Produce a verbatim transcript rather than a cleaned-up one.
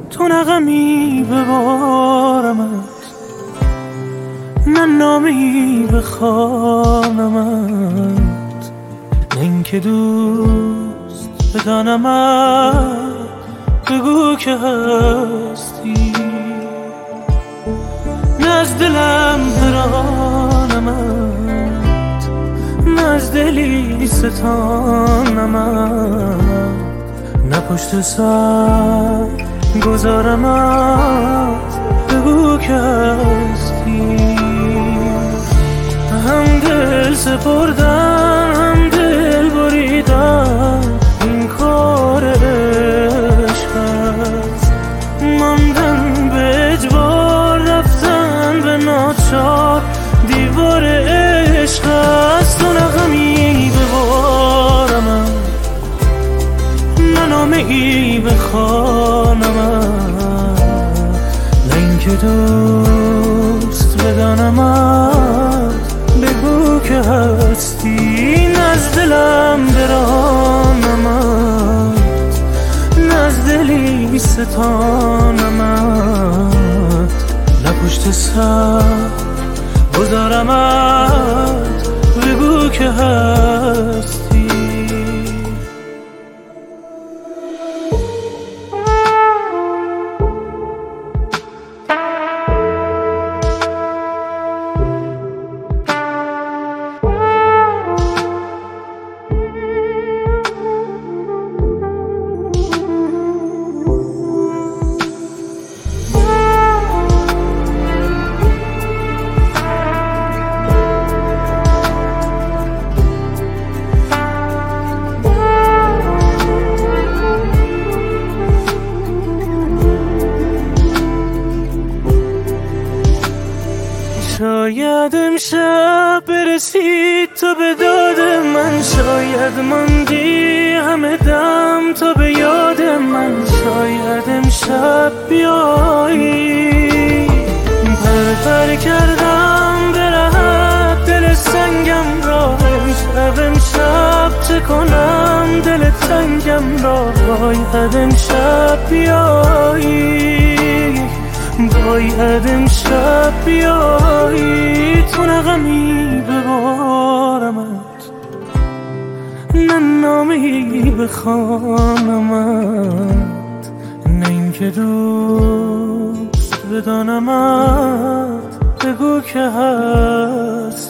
تو نغمی ببارمت، نه نامی بخوانمت، نه اینکه دوست بدانمت. بگو که هستی، نه از دلم برانمت، نه از دلی ستانمت، نه پشت سر گذارمت. بگو که هستی. هم دل سپردن هم دل بریدن این کار عشق است، ماندن به اجبار رفتن به ناچار دیوار عشق است. تو نغمی ببارمت، نه نامه ای بخوانمت، نه اینکه دوست بدانمت. بگو که هستی، نه از دلم برانمت، نه از دلی ستانمت، نه پشت سر گذارمت. بگو که هستی. شاید امشب برسید تو به داد من، شاید ماندی همه دم تو به یاد من، شاید امشب بیایی. پر پر کردم برهت دل سنگم را، امشب امشب چه کنم دل تنگم را. باید امشب بیایی، باید امشب بیایی. تو نغمی ببارمت، نه نامی بخوانمت، نه اینکه دوست بدانمت. بگو که هست